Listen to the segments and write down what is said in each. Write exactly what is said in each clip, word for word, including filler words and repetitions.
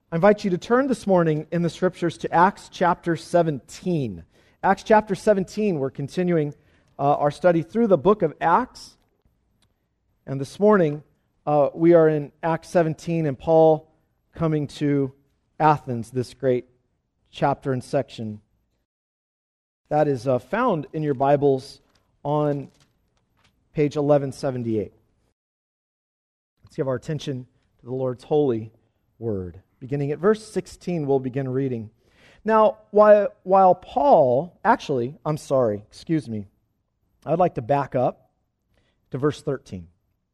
I invite you to turn this morning in the Scriptures to Acts chapter seventeen. Acts chapter seventeen, we're continuing uh, our study through the book of Acts. And this morning, uh, we are in Acts seventeen, and Paul coming to Athens, this great chapter and section. That is uh, found in your Bibles on page eleven seventy-eight. Let's give our attention to the Lord's holy word. Beginning at verse sixteen, we'll begin reading. Now, while, while Paul, actually, I'm sorry, excuse me, I'd like to back up to verse thirteen.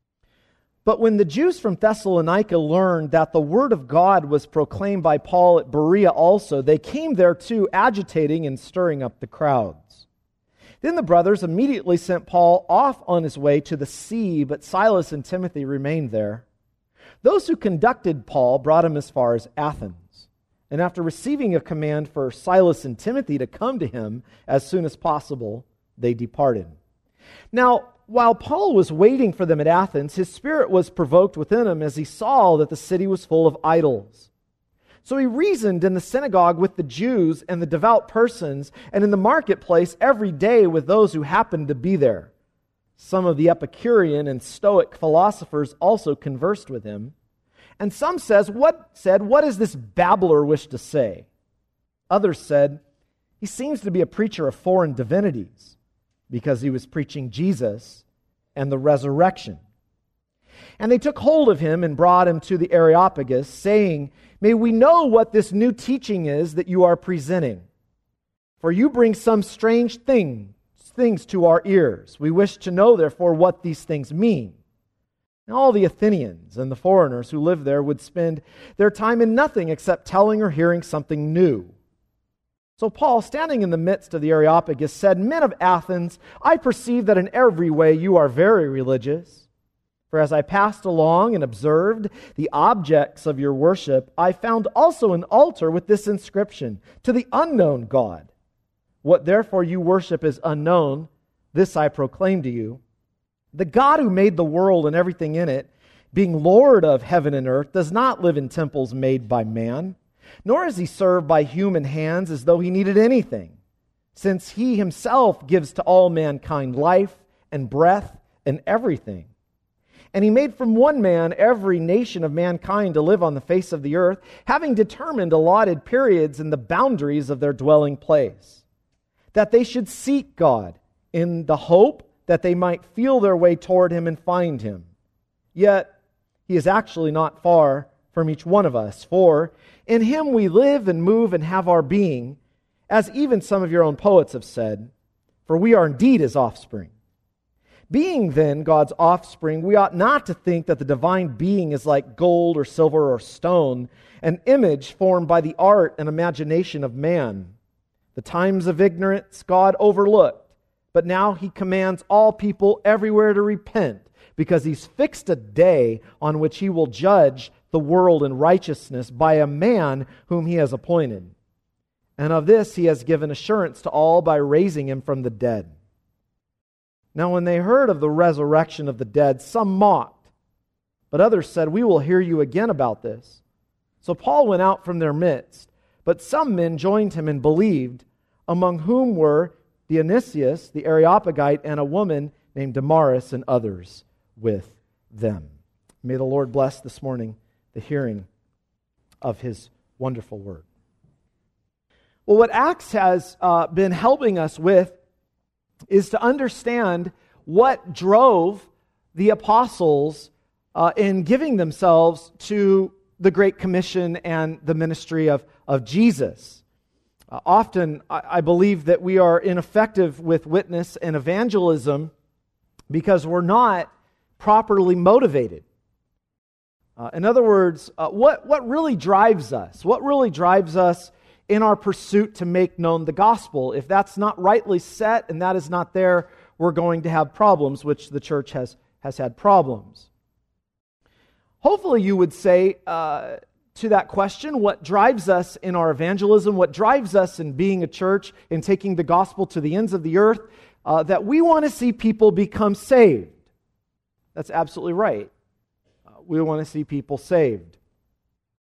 But when the Jews from Thessalonica learned that the word of God was proclaimed by Paul at Berea also, they came there too, agitating and stirring up the crowds. Then the brothers immediately sent Paul off on his way to the sea, but Silas and Timothy remained there. Those who conducted Paul brought him as far as Athens. And after receiving a command for Silas and Timothy to come to him as soon as possible, they departed. Now, while Paul was waiting for them at Athens, his spirit was provoked within him as he saw that the city was full of idols. So he reasoned in the synagogue with the Jews and the devout persons, and in the marketplace every day with those who happened to be there. Some of the Epicurean and Stoic philosophers also conversed with him. And some says, what said, "What does this babbler wish to say?" Others said, "He seems to be a preacher of foreign divinities," because he was preaching Jesus and the resurrection. And they took hold of him and brought him to the Areopagus, saying, "May we know what this new teaching is that you are presenting? For you bring some strange thing, things to our ears. We wish to know, therefore, what these things mean." And all the Athenians and the foreigners who lived there would spend their time in nothing except telling or hearing something new. So Paul, standing in the midst of the Areopagus, said, "Men of Athens, I perceive that in every way you are very religious. For as I passed along and observed the objects of your worship, I found also an altar with this inscription, 'To the unknown God.' What therefore you worship is unknown, this I proclaim to you. The God who made the world and everything in it, being Lord of heaven and earth, does not live in temples made by man, nor is he served by human hands as though he needed anything, since he himself gives to all mankind life and breath and everything. And he made from one man every nation of mankind to live on the face of the earth, having determined allotted periods and the boundaries of their dwelling place, that they should seek God in the hope that they might feel their way toward him and find him. Yet he is actually not far from each one of us, for in him we live and move and have our being, as even some of your own poets have said, for we are indeed his offspring. Being then God's offspring, we ought not to think that the divine being is like gold or silver or stone, an image formed by the art and imagination of man. The times of ignorance God overlooked, but now he commands all people everywhere to repent, because he's fixed a day on which he will judge the world in righteousness by a man whom he has appointed. And of this he has given assurance to all by raising him from the dead." Now when they heard of the resurrection of the dead, some mocked, but others said, "We will hear you again about this." So Paul went out from their midst, but some men joined him and believed, among whom were Dionysius the Areopagite and a woman named Damaris, and others with them. May the Lord bless this morning the hearing of his wonderful word. Well, what Acts has uh, been helping us with is to understand what drove the apostles uh, in giving themselves to the Great Commission and the ministry of, of Jesus. Uh, often, I, I believe that we are ineffective with witness and evangelism because we're not properly motivated. Uh, in other words, uh, what, what really drives us? What really drives us in our pursuit to make known the gospel? If that's not rightly set and that is not there, we're going to have problems, which the church has, has had problems. Hopefully you would say uh, to that question, what drives us in our evangelism, what drives us in being a church, in taking the gospel to the ends of the earth, uh, that we want to see people become saved. That's absolutely right. Uh, we want to see people saved.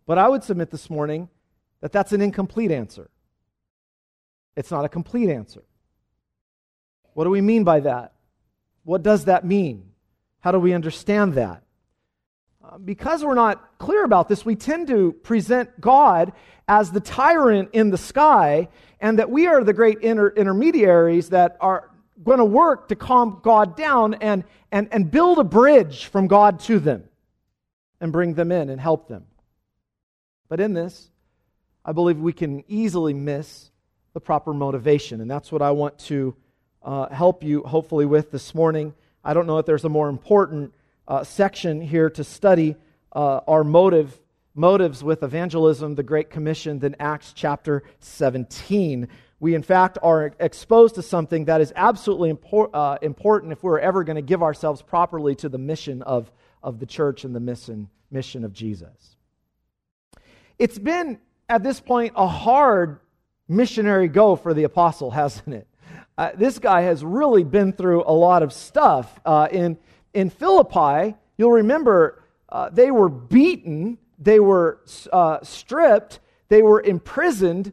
But I would submit this morning that that's an incomplete answer. It's not a complete answer. What do we mean by that? What does that mean? How do we understand that? Uh, because we're not clear about this, we tend to present God as the tyrant in the sky, and that we are the great inter- intermediaries that are going to work to calm God down and, and, and build a bridge from God to them and bring them in and help them. But in this, I believe we can easily miss the proper motivation, and that's what I want to uh, help you hopefully with this morning. I don't know if there's a more important uh, section here to study uh, our motive motives with evangelism, the Great Commission, than Acts chapter seventeen. We, in fact, are exposed to something that is absolutely impor- uh, important if we're ever going to give ourselves properly to the mission of, of the church and the mission, mission of Jesus. It's been, at this point, a hard missionary go for the apostle, hasn't it? Uh, this guy has really been through a lot of stuff. Uh, in, in Philippi, you'll remember, uh, they were beaten, they were uh, stripped, they were imprisoned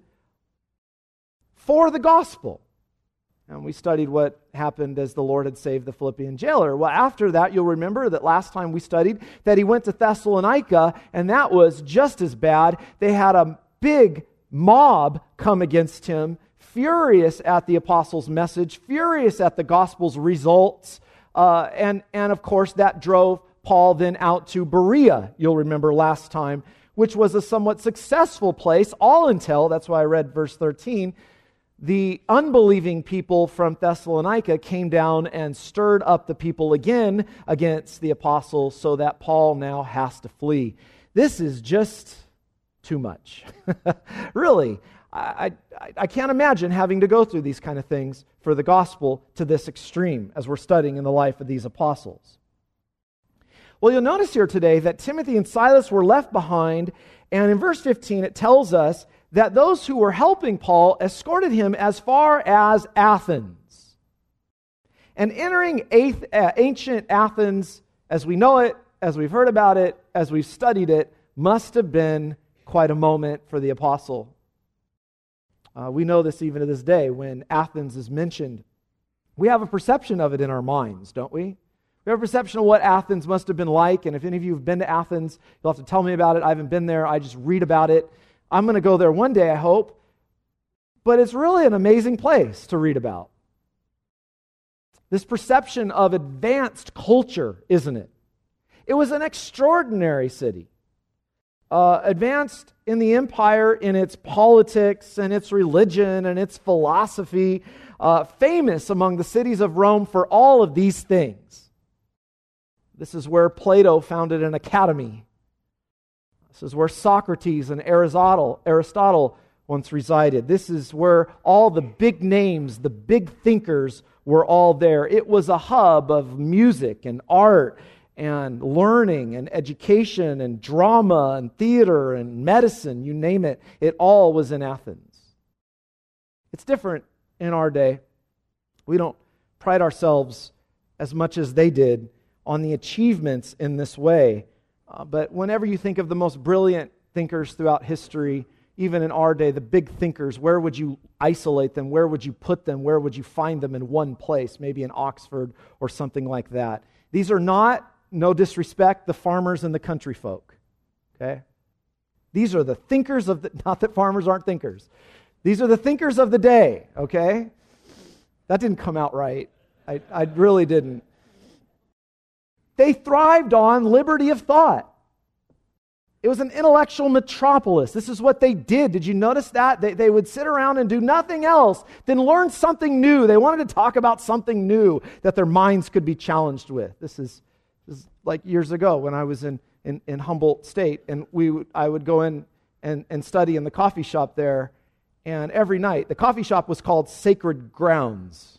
for the gospel. And we studied what happened as the Lord had saved the Philippian jailer. Well, after that, you'll remember that last time we studied that he went to Thessalonica, and that was just as bad. They had a big mob come against him, furious at the apostles' message, furious at the gospel's results. Uh, and, and of course, that drove Paul then out to Berea, you'll remember last time, which was a somewhat successful place, all until, that's why I read verse thirteen, the unbelieving people from Thessalonica came down and stirred up the people again against the apostles, so that Paul now has to flee. This is just too much. Really, I, I, I can't imagine having to go through these kind of things for the gospel to this extreme as we're studying in the life of these apostles. Well, you'll notice here today that Timothy and Silas were left behind, and in verse fifteen it tells us that those who were helping Paul escorted him as far as Athens. And entering ancient Athens, as we know it, as we've heard about it, as we've studied it, must have been quite a moment for the apostle. Uh, we know this even to this day. When Athens is mentioned, we have a perception of it in our minds, don't we? We have a perception of what Athens must have been like, and if any of you have been to Athens, you'll have to tell me about it. I haven't been there. I just read about it. I'm going to go there one day, I hope. But it's really an amazing place to read about. This perception of advanced culture, isn't it? It was an extraordinary city. Uh, advanced in the empire in its politics and its religion and its philosophy. Uh, famous among the cities of Rome for all of these things. This is where Plato founded an academy. This is where Socrates and Aristotle, Aristotle once resided. This is where all the big names, the big thinkers were all there. It was a hub of music and art and learning and education and drama and theater and medicine, you name it. It all was in Athens. It's different in our day. We don't pride ourselves as much as they did on the achievements in this way. Uh, but whenever you think of the most brilliant thinkers throughout history, even in our day, the big thinkers, where would you isolate them? Where would you put them? Where would you find them in one place? Maybe in Oxford or something like that. These are not, no disrespect, the farmers and the country folk. Okay? These are the thinkers of the, not that farmers aren't thinkers. These are the thinkers of the day, okay? That didn't come out right. I, I really didn't. They thrived on liberty of thought. It was an intellectual metropolis. This is what they did. Did you notice that? They, they would sit around and do nothing else than learn something new. They wanted to talk about something new that their minds could be challenged with. This is, this is like years ago when I was in, in, in Humboldt State, and we would, I would go in and, and study in the coffee shop there, and every night, the coffee shop was called Sacred Grounds.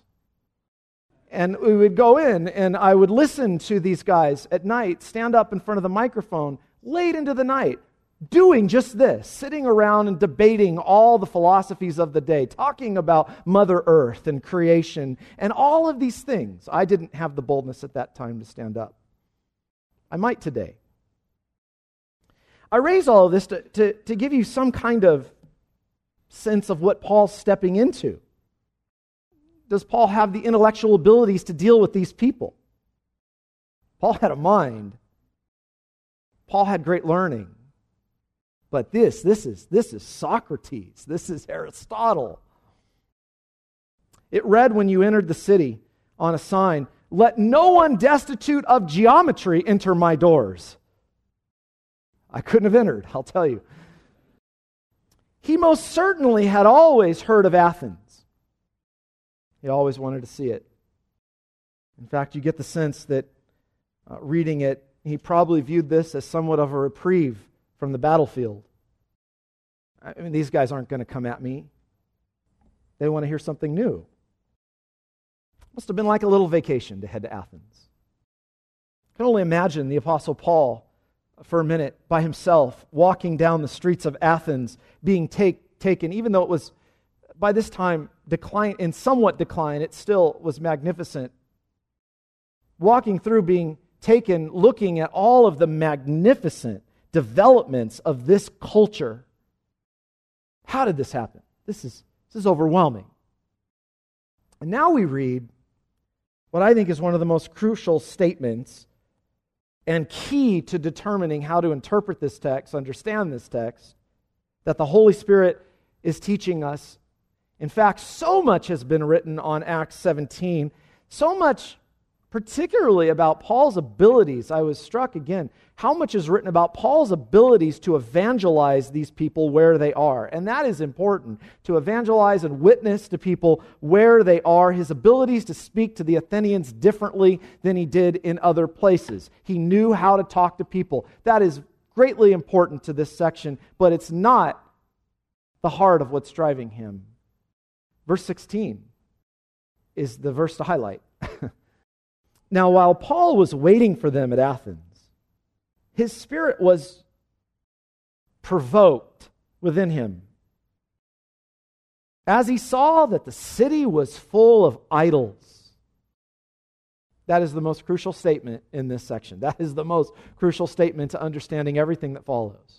And we would go in, and I would listen to these guys at night stand up in front of the microphone late into the night, doing just this, sitting around and debating all the philosophies of the day, talking about Mother Earth and creation and all of these things. I didn't have the boldness at that time to stand up. I might today. I raise all of this to, to, to give you some kind of sense of what Paul's stepping into. Does Paul have the intellectual abilities to deal with these people? Paul had a mind. Paul had great learning. But this, this is, this is Socrates. This is Aristotle. It read when you entered the city on a sign, "Let no one destitute of geometry enter my doors." I couldn't have entered, I'll tell you. He most certainly had always heard of Athens. He always wanted to see it. In fact, you get the sense that uh, reading it, he probably viewed this as somewhat of a reprieve from the battlefield. I mean, these guys aren't going to come at me. They want to hear something new. Must have been like a little vacation to head to Athens. I can only imagine the Apostle Paul, for a minute, by himself, walking down the streets of Athens, being take, taken, even though it was, by this time, decline, in somewhat decline, it still was magnificent. Walking through, being taken, looking at all of the magnificent developments of this culture. How did this happen? This is, this is overwhelming. And now we read what I think is one of the most crucial statements and key to determining how to interpret this text, understand this text, that the Holy Spirit is teaching us. In fact, so much has been written on Acts seventeen, so much particularly about Paul's abilities. I was struck again, how much is written about Paul's abilities to evangelize these people where they are. And that is important, to evangelize and witness to people where they are, his abilities to speak to the Athenians differently than he did in other places. He knew how to talk to people. That is greatly important to this section, but it's not the heart of what's driving him. Verse sixteen is the verse to highlight. Now, while Paul was waiting for them at Athens, his spirit was provoked within him as he saw that the city was full of idols. That is the most crucial statement in this section. That is the most crucial statement to understanding everything that follows.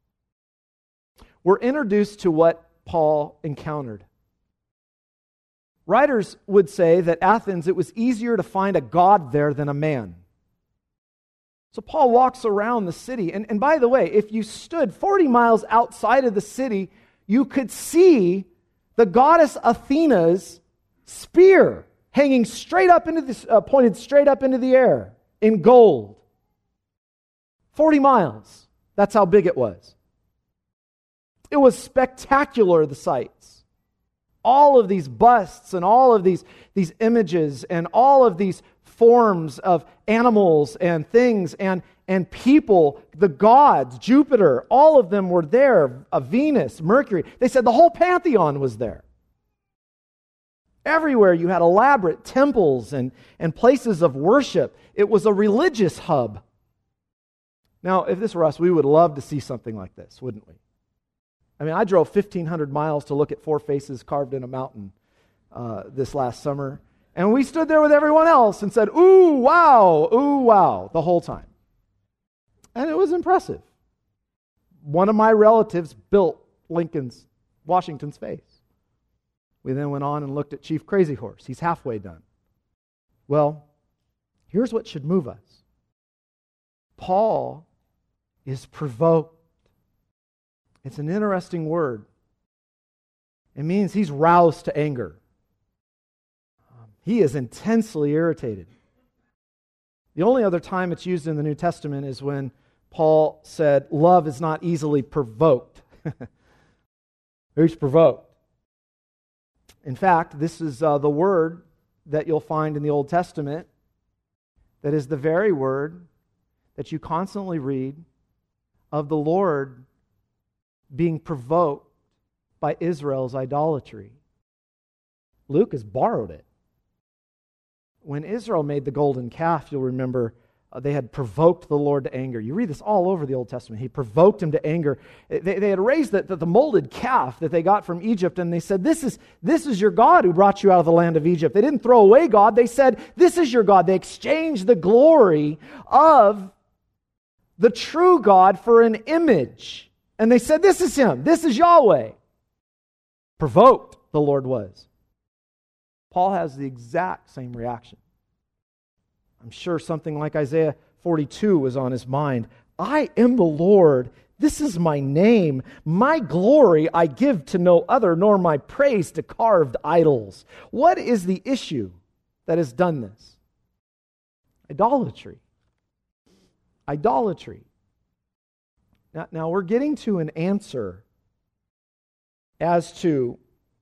We're introduced to what Paul encountered. Writers would say that Athens, it was easier to find a god there than a man. So Paul walks around the city. And, and by the way, if you stood forty miles outside of the city, you could see the goddess Athena's spear hanging straight up into the, uh, pointed straight up into the air in gold. forty miles. That's how big it was. It was spectacular, the sights. All of these busts and all of these, these images and all of these forms of animals and things and, and people, the gods, Jupiter, all of them were there, uh, Venus, Mercury. They said the whole pantheon was there. Everywhere you had elaborate temples and, and places of worship. It was a religious hub. Now, if this were us, we would love to see something like this, wouldn't we? I mean, I drove fifteen hundred miles to look at four faces carved in a mountain uh, this last summer. And we stood there with everyone else and said, ooh, wow, ooh, wow, the whole time. And it was impressive. One of my relatives built Lincoln's, Washington's face. We then went on and looked at Chief Crazy Horse. He's halfway done. Well, here's what should move us. Paul is provoked. It's an interesting word. It means he's roused to anger. He is intensely irritated. The only other time it's used in the New Testament is when Paul said, love is not easily provoked. He's provoked. In fact, this is uh, the word that you'll find in the Old Testament that is the very word that you constantly read of the Lord being provoked by Israel's idolatry. Luke has borrowed it. When Israel made the golden calf, you'll remember uh, they had provoked the Lord to anger. You read this all over the Old Testament. He provoked him to anger. They, they had raised the, the, the molded calf that they got from Egypt, and they said, this is, this is your God who brought you out of the land of Egypt. They didn't throw away God. They said, this is your God. They exchanged the glory of the true God for an image. And they said, this is him. This is Yahweh. Provoked, the Lord was. Paul has the exact same reaction. I'm sure something like Isaiah forty-two was on his mind. I am the Lord. This is my name. My glory I give to no other, nor my praise to carved idols. What is the issue that has done this? Idolatry. Idolatry. Now, now we're getting to an answer as to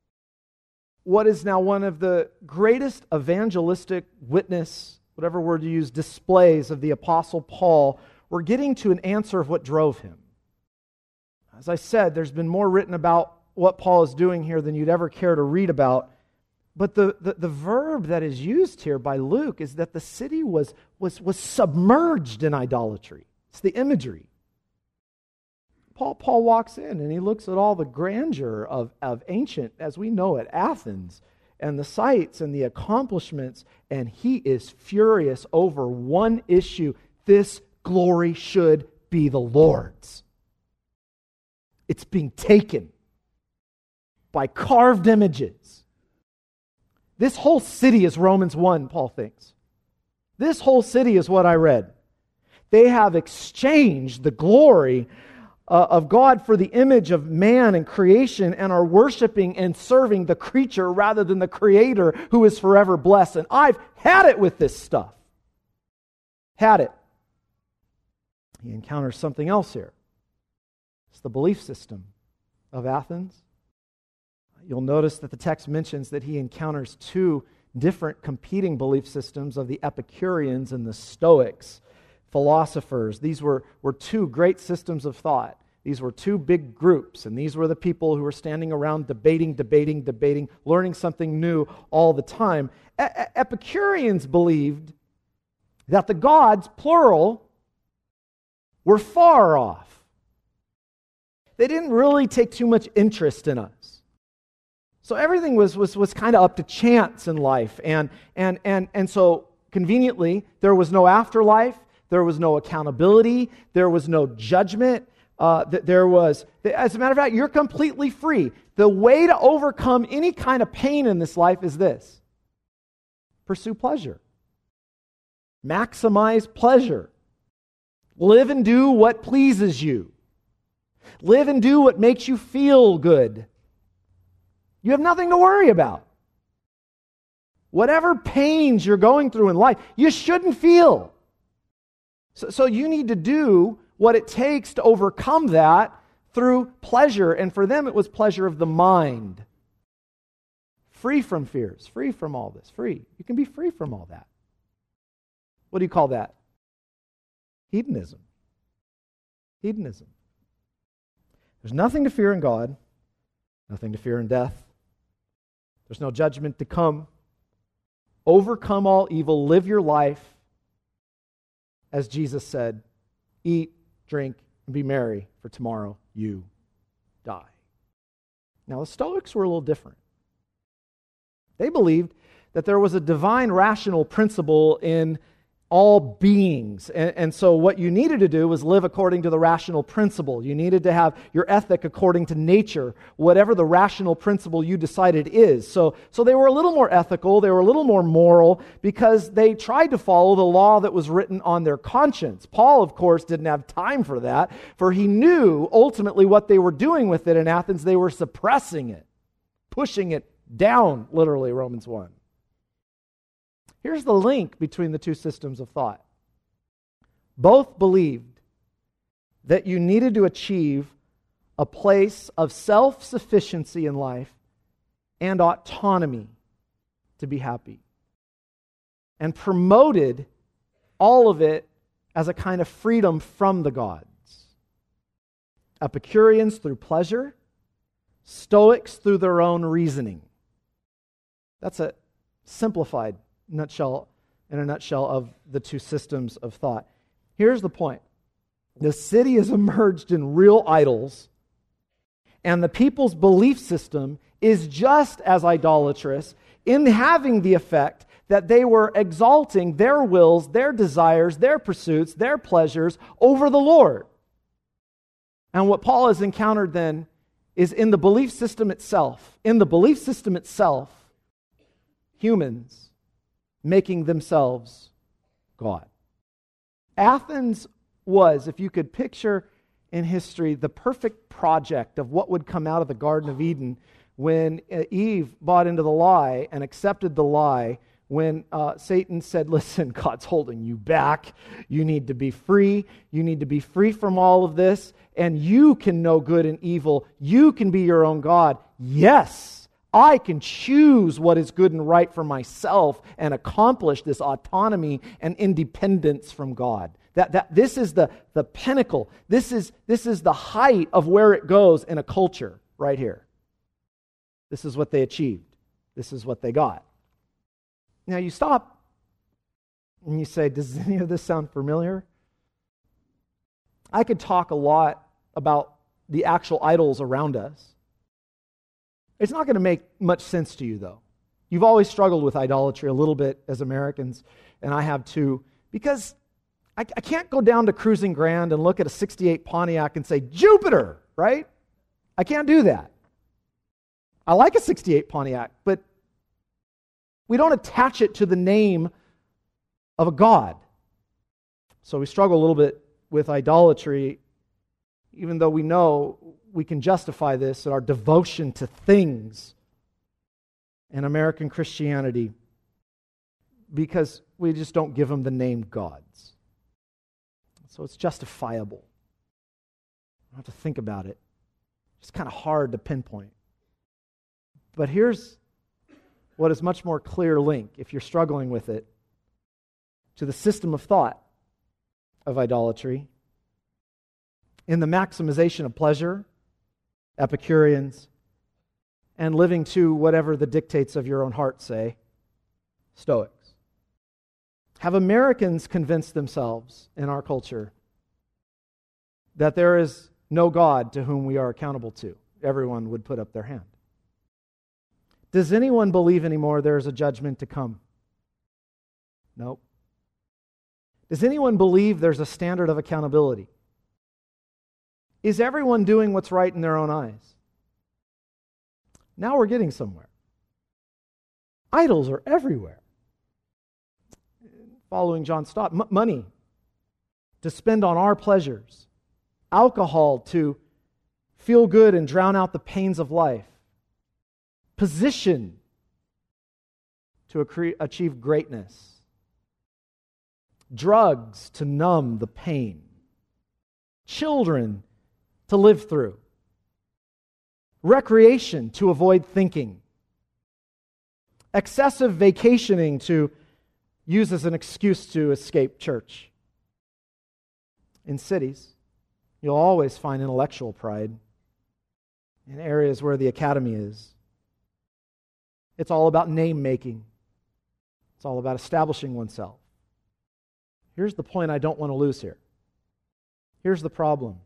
what is now one of the greatest evangelistic witness, whatever word you use, displays of the Apostle Paul. We're getting to an answer of what drove him. As I said, there's been more written about what Paul is doing here than you'd ever care to read about. But the, the, the verb that is used here by Luke is that the city was, was, was submerged in idolatry. It's the imagery. Paul, Paul walks in and he looks at all the grandeur of, of ancient, as we know it, Athens, and the sights and the accomplishments, and he is furious over one issue. This glory should be the Lord's. It's being taken by carved images. This whole city is Romans one, Paul thinks. This whole city is what I read. They have exchanged the glory uh, of God for the image of man and creation and are worshiping and serving the creature rather than the Creator who is forever blessed. And I've had it with this stuff. Had it. He encounters something else here. It's the belief system of Athens. You'll notice that the text mentions that he encounters two different competing belief systems of the Epicureans and the Stoics, philosophers. These were, were two great systems of thought. These were two big groups, and these were the people who were standing around debating, debating, debating, learning something new all the time. E- Epicureans believed that the gods, plural, were far off. They didn't really take too much interest in us. So everything was was was kind of up to chance in life. And and and and so conveniently, there was no afterlife, there was no accountability, there was no judgment. Uh, there was, as a matter of fact, you're completely free. The way to overcome any kind of pain in this life is this: pursue pleasure. Maximize pleasure. Live and do what pleases you. Live and do what makes you feel good. You have nothing to worry about. Whatever pains you're going through in life, you shouldn't feel. So, so you need to do what it takes to overcome that through pleasure. And for them, it was pleasure of the mind. Free from fears, free from all this, free. You can be free from all that. What do you call that? Hedonism. Hedonism. There's nothing to fear in God, nothing to fear in death. There's no judgment to come. Overcome all evil, live your life, as Jesus said, eat, drink, and be merry, for tomorrow you die. Now, the Stoics were a little different. They believed that there was a divine rational principle in all beings. And, and so what you needed to do was live according to the rational principle. You needed to have your ethic according to nature, whatever the rational principle you decided is. So, so they were a little more ethical, they were a little more moral, because they tried to follow the law that was written on their conscience. Paul, of course, didn't have time for that, for he knew ultimately what they were doing with it in Athens. They were suppressing it, pushing it down, literally, Romans one. Here's the link between the two systems of thought. Both believed that you needed to achieve a place of self-sufficiency in life and autonomy to be happy, and promoted all of it as a kind of freedom from the gods. Epicureans through pleasure, Stoics through their own reasoning. That's a simplified nutshell, in a nutshell, of the two systems of thought. Here's the point. The city is immersed in real idols, and the people's belief system is just as idolatrous in having the effect that they were exalting their wills, their desires, their pursuits, their pleasures over the Lord. And what Paul has encountered then is in the belief system itself, in the belief system itself, humans making themselves God. Athens was, if you could picture in history, the perfect project of what would come out of the Garden of Eden when Eve bought into the lie and accepted the lie, when uh, Satan said, listen, God's holding you back. You need to be free. You need to be free from all of this, and you can know good and evil. You can be your own God. Yes, I can choose what is good and right for myself and accomplish this autonomy and independence from God. That, that this is the, the pinnacle. This is, this is the height of where it goes in a culture right here. This is what they achieved. This is what they got. Now you stop and you say, does any of this sound familiar? I could talk a lot about the actual idols around us. It's not going to make much sense to you, though. You've always struggled with idolatry a little bit as Americans, and I have too, because I, I can't go down to Cruising Grand and look at a sixty-eight Pontiac and say, Jupiter, right? I can't do that. I like a sixty-eight Pontiac, but we don't attach it to the name of a god. So we struggle a little bit with idolatry, even though we know we can justify this in our devotion to things in American Christianity, because we just don't give them the name gods. So it's justifiable. I don't have to think about it. It's kind of hard to pinpoint. But here's what is much more clear link, if you're struggling with it, to the system of thought of idolatry. In the maximization of pleasure, Epicureans, and living to whatever the dictates of your own heart say, Stoics. Have Americans convinced themselves in our culture that there is no God to whom we are accountable to? Everyone would put up their hand. Does anyone believe anymore there is a judgment to come? Nope. Does anyone believe there's a standard of accountability? Is everyone doing what's right in their own eyes? Now we're getting somewhere. Idols are everywhere. Following John Stott, m- money to spend on our pleasures, alcohol to feel good and drown out the pains of life, position to accre- achieve greatness, drugs to numb the pain, children to live through, recreation to avoid thinking, excessive vacationing to use as an excuse to escape church. In cities, you'll always find intellectual pride in areas where the academy is. It's all about name making. It's all about establishing oneself. Here's the point I don't want to lose here. Here's the problem.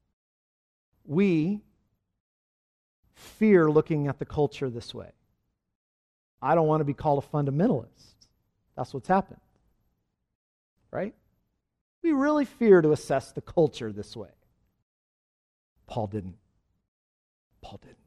We fear looking at the culture this way. I don't want to be called a fundamentalist. That's what's happened. Right? We really fear to assess the culture this way. Paul didn't. Paul didn't.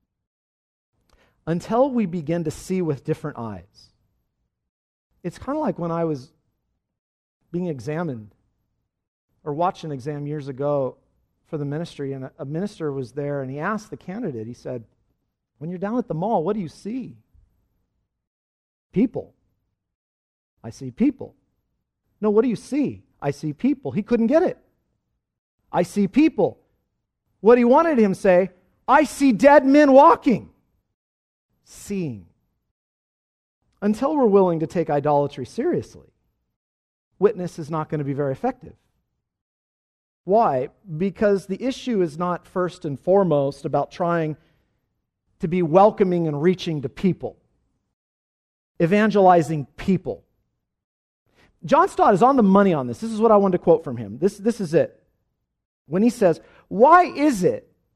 Until we begin to see with different eyes. It's kind of like when I was being examined or watched an exam years ago for the ministry, and a, a minister was there, and he asked the candidate, he said, when you're down at the mall, what do you see? People. I see people. No, what do you see? I see people. He couldn't get it. I see people. What he wanted him to say, I see dead men walking. Seeing. Until we're willing to take idolatry seriously, witness is not going to be very effective. Why? Because the issue is not first and foremost about trying to be welcoming and reaching to people, evangelizing people. John Stott is on the money on this. This is what I wanted to quote from him. This, this is it. When he says, why is it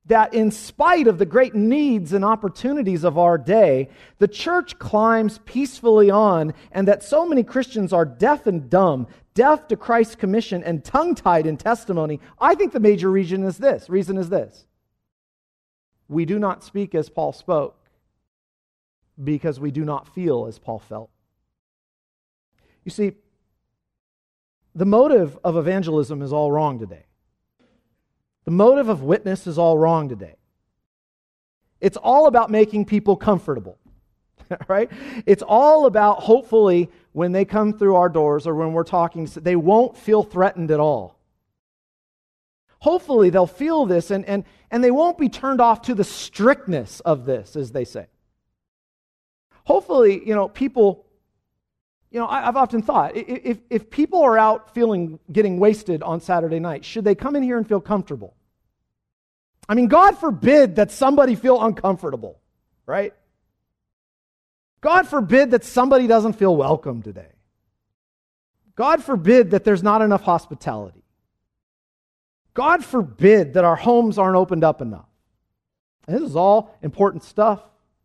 that in spite of the great needs and opportunities of our day, the church climbs peacefully on, and that so many Christians are deaf and dumb, deaf to Christ's commission and tongue-tied in testimony, I think the major reason is this. Reason is this. We do not speak as Paul spoke because we do not feel as Paul felt. You see, the motive of evangelism is all wrong today. The motive of witness is all wrong today. It's all about making people comfortable, right? It's all about, hopefully, when they come through our doors or when we're talking, they won't feel threatened at all. Hopefully, they'll feel this and, and, and they won't be turned off to the strictness of this, as they say. Hopefully, you know, people, you know, I, I've often thought, if, if people are out feeling, getting wasted on Saturday night, should they come in here and feel comfortable? I mean, God forbid that somebody feel uncomfortable, right? God forbid that somebody doesn't feel welcome today. God forbid that there's not enough hospitality. God forbid that our homes aren't opened up enough. And this is all important stuff.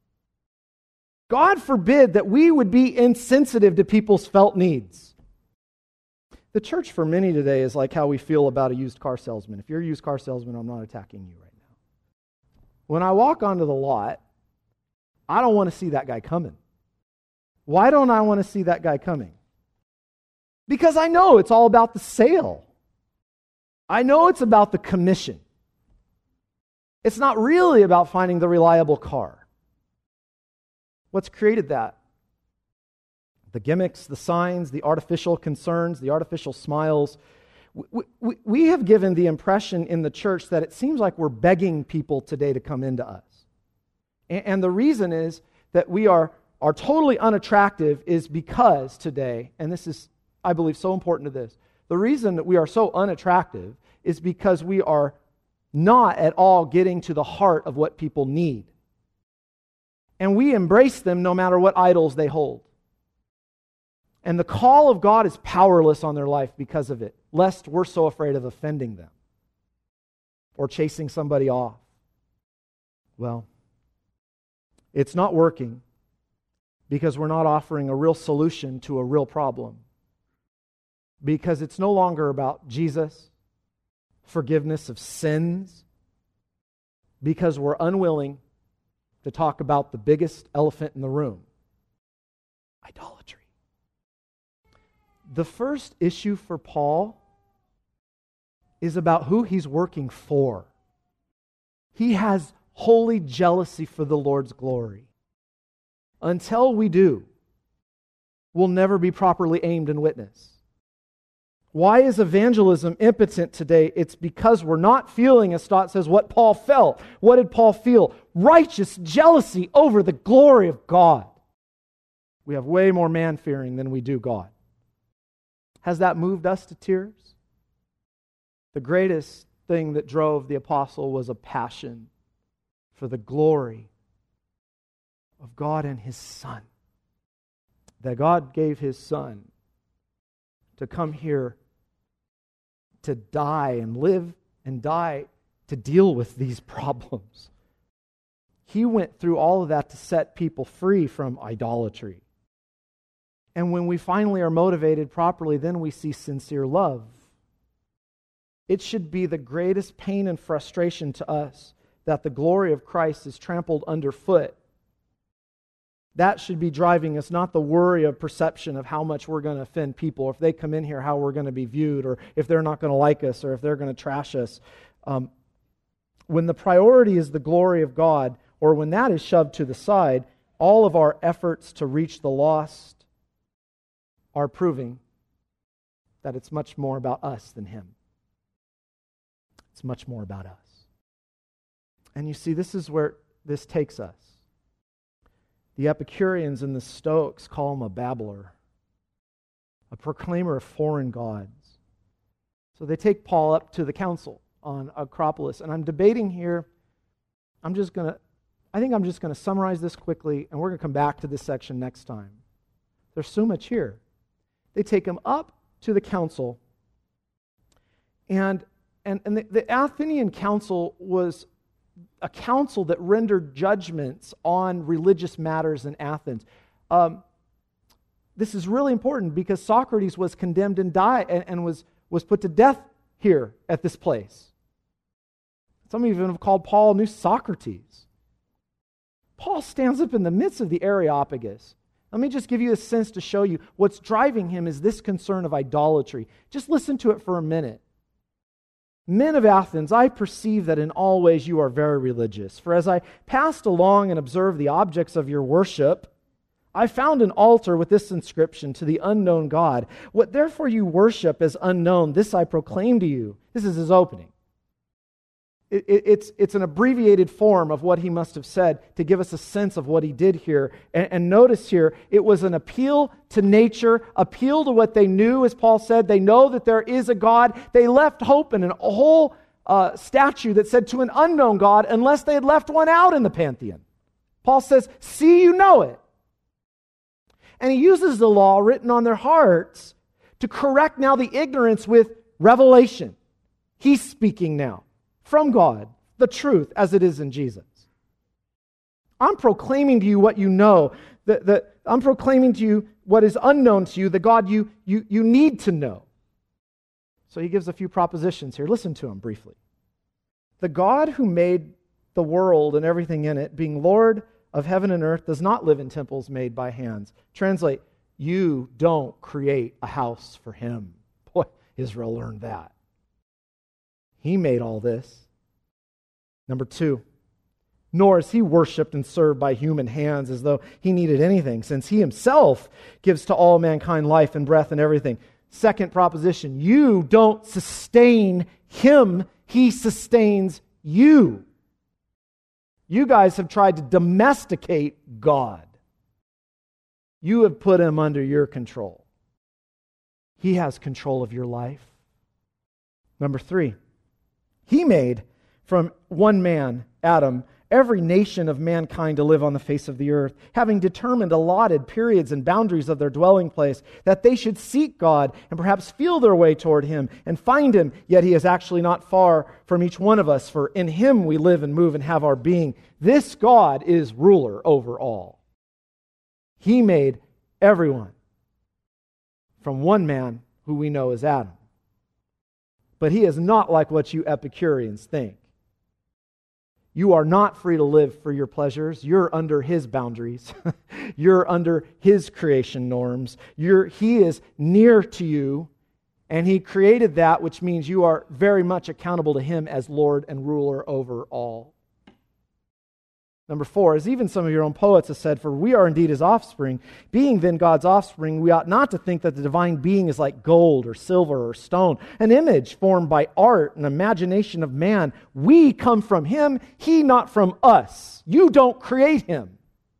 God forbid that we would be insensitive to people's felt needs. The church for many today is like how we feel about a used car salesman. If you're a used car salesman, I'm not attacking you right now. When I walk onto the lot, I don't want to see that guy coming. Why don't I want to see that guy coming? Because I know it's all about the sale. I know it's about the commission. It's not really about finding the reliable car. What's created that? The gimmicks, the signs, the artificial concerns, the artificial smiles. We, we, we have given the impression in the church that it seems like we're begging people today to come into us. And, and the reason is that we are, are totally unattractive is because today, and this is, I believe, so important to this, the reason that we are so unattractive is because we are not at all getting to the heart of what people need. And we embrace them no matter what idols they hold. And the call of God is powerless on their life because of it, lest we're so afraid of offending them or chasing somebody off. Well, it's not working because we're not offering a real solution to a real problem. Because it's no longer about Jesus, forgiveness of sins, because we're unwilling to talk about the biggest elephant in the room, idolatry. The first issue for Paul is about who he's working for. He has holy jealousy for the Lord's glory. Until we do, we'll never be properly aimed and witnessed. Why is evangelism impotent today? It's because we're not feeling, as Stott says, what Paul felt. What did Paul feel? Righteous jealousy over the glory of God. We have way more man-fearing than we do God. Has that moved us to tears? The greatest thing that drove the apostle was a passion for the glory of God and His Son. That God gave His Son to come here to die and live and die to deal with these problems. He went through all of that to set people free from idolatry. And when we finally are motivated properly, then we see sincere love. It should be the greatest pain and frustration to us that the glory of Christ is trampled underfoot. That should be driving us, not the worry of perception of how much we're going to offend people, or if they come in here, how we're going to be viewed, or if they're not going to like us, or if they're going to trash us. Um, when the priority is the glory of God, or when that is shoved to the side, all of our efforts to reach the lost are proving that it's much more about us than Him. It's much more about us. And you see, this is where this takes us. The Epicureans and the Stoics call him a babbler, a proclaimer of foreign gods. So they take Paul up to the council on Acropolis. And I'm debating here, I'm just going to, I think I'm just going to summarize this quickly, and we're going to come back to this section next time. There's so much here. They take him up to the council, and, and, and the, the Athenian council was a council that rendered judgments on religious matters in Athens. Um, this is really important because Socrates was condemned and died and, and was, was put to death here at this place. Some even have called Paul New Socrates. Paul stands up in the midst of the Areopagus. Let me just give you a sense to show you what's driving him is this concern of idolatry. Just listen to it for a minute. Men of Athens, I perceive that in all ways you are very religious. For as I passed along and observed the objects of your worship, I found an altar with this inscription, to the unknown God. What therefore you worship as unknown, this I proclaim to you. This is his opening. It, it, it's, it's an abbreviated form of what he must have said to give us a sense of what he did here. And, and notice here, it was an appeal to nature, appeal to what they knew, as Paul said. They know that there is a God. They left hope in a whole uh, statue that said to an unknown God, unless they had left one out in the pantheon. Paul says, see, you know it. And he uses the law written on their hearts to correct now the ignorance with revelation. He's speaking now from God, the truth as it is in Jesus. I'm proclaiming to you what you know. The, the, I'm proclaiming to you what is unknown to you, the God you, you, you need to know. So he gives a few propositions here. Listen to them briefly. The God who made the world and everything in it, being Lord of heaven and earth, does not live in temples made by hands. Translate, you don't create a house for him. Boy, Israel learned that. He made all this. Number two, nor is he worshipped and served by human hands as though he needed anything, since he himself gives to all mankind life and breath and everything. Second proposition, you don't sustain him, he sustains you. You guys have tried to domesticate God. You have put him under your control. He has control of your life. Number three, he made from one man, Adam, every nation of mankind to live on the face of the earth, having determined allotted periods and boundaries of their dwelling place, that they should seek God and perhaps feel their way toward him and find him, yet he is actually not far from each one of us, for in him we live and move and have our being. This God is ruler over all. He made everyone from one man who we know as Adam. But he is not like what you Epicureans think. You are not free to live for your pleasures. You're under his boundaries. You're under his creation norms. You're, he is near to you, and he created that, which means you are very much accountable to him as Lord and ruler over all. Number four, as even some of your own poets have said, for we are indeed his offspring. Being then God's offspring, we ought not to think that the divine being is like gold or silver or stone, an image formed by art and imagination of man. We come from him, he not from us. You don't create him.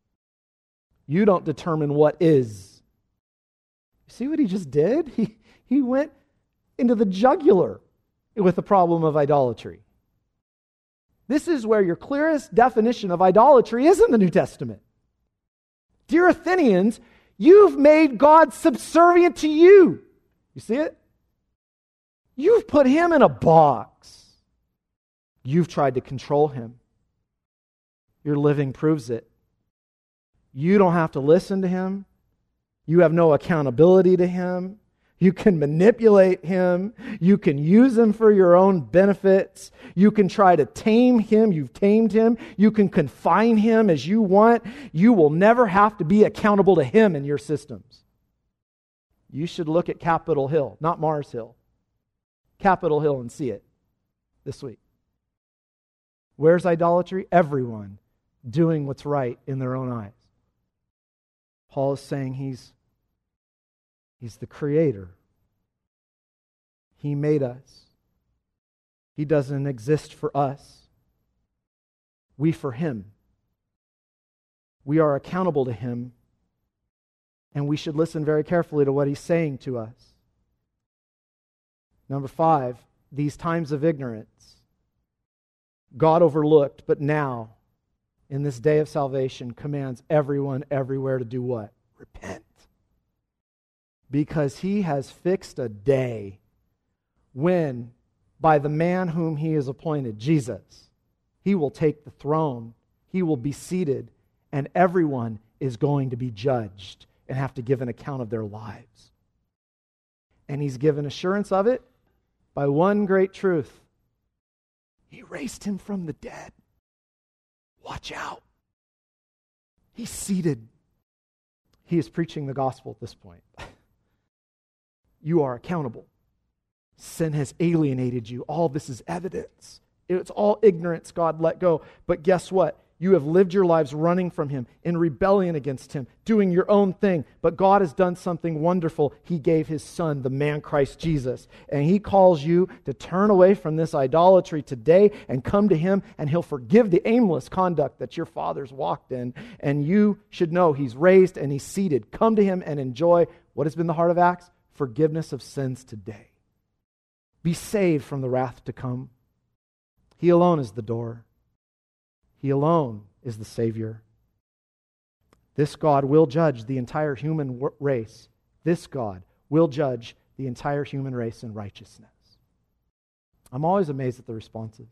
You don't determine what is. See what he just did? He, he went into the jugular with the problem of idolatry. This is where your clearest definition of idolatry is in the New Testament. Dear Athenians, you've made God subservient to you. You see it? You've put him in a box. You've tried to control him. Your living proves it. You don't have to listen to him. You have no accountability to him. You can manipulate him. You can use him for your own benefits. You can try to tame him. You've tamed him. You can confine him as you want. You will never have to be accountable to him in your systems. You should look at Capitol Hill, not Mars Hill. Capitol Hill and see it this week. Where's idolatry? Everyone doing what's right in their own eyes. Paul is saying he's He's the creator. He made us. He doesn't exist for us. We for him. We are accountable to him, and we should listen very carefully to what he's saying to us. Number five, these times of ignorance, God overlooked, but now, in this day of salvation, commands everyone everywhere to do what? Repent. Because he has fixed a day when, by the man whom he has appointed, Jesus, He will take the throne. He will be seated, and everyone is going to be judged and have to give an account of their lives. And he's given assurance of it by one great truth. He raised him from the dead. Watch out. He's seated. He is preaching the gospel at this point. You are accountable. Sin has alienated you. All this is evidence. It's all ignorance God let go. But guess what? You have lived your lives running from Him, in rebellion against Him, doing your own thing. But God has done something wonderful. He gave His Son, the man Christ Jesus. And He calls you to turn away from this idolatry today and come to Him, and He'll forgive the aimless conduct that your fathers walked in. And you should know He's raised and He's seated. Come to Him and enjoy what has been the heart of Acts? Forgiveness of sins today. Be saved from the wrath to come. He alone is the door. He alone is the Savior. This God will judge the entire human race. This God will judge the entire human race in righteousness. I'm always amazed at the responses.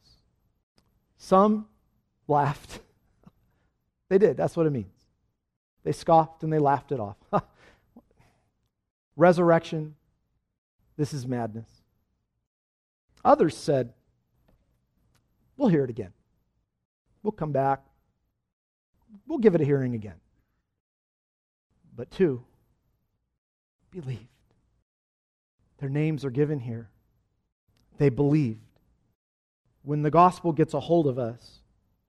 Some laughed. They did. That's what it means. They scoffed and they laughed it off. Resurrection. This is madness. Others said, we'll hear it again. We'll come back. We'll give it a hearing again. But two, believed. Their names are given here. They believed. When the gospel gets a hold of us,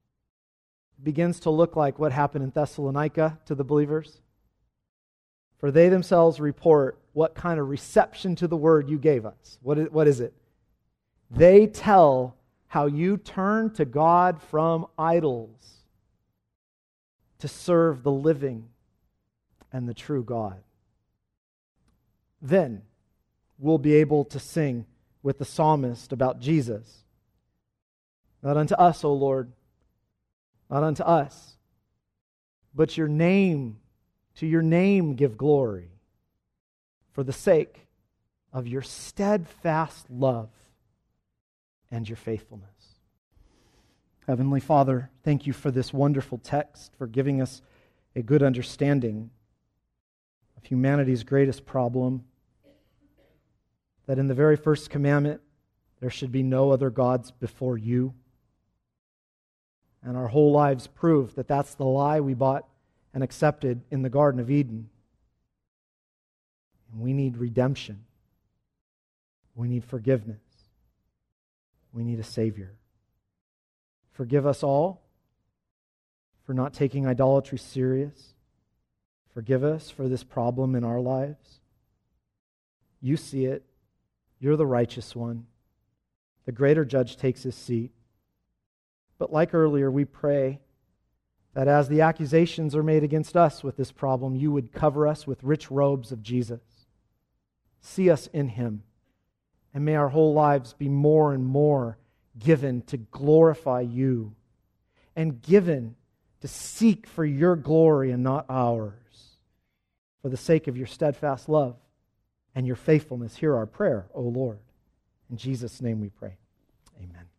it begins to look like what happened in Thessalonica to the believers. For they themselves report what kind of reception to the word you gave us. What is, what is it? They tell how you turn to God from idols to serve the living and the true God. Then we'll be able to sing with the psalmist about Jesus. Not unto us, O Lord, not unto us, but your name, to your name give glory, for the sake of your steadfast love and your faithfulness. Heavenly Father, thank you for this wonderful text, for giving us a good understanding of humanity's greatest problem, that in the very first commandment, there should be no other gods before you. And our whole lives prove that that's the lie we bought and accepted in the Garden of Eden. And we need redemption. We need forgiveness. We need a Savior. Forgive us all for not taking idolatry serious. Forgive us for this problem in our lives. You see it. You're the righteous one. The greater judge takes his seat. But like earlier, we pray that as the accusations are made against us with this problem, you would cover us with rich robes of Jesus. See us in Him. And may our whole lives be more and more given to glorify you and given to seek for your glory and not ours. For the sake of your steadfast love and your faithfulness, hear our prayer, O Lord. In Jesus' name we pray. Amen.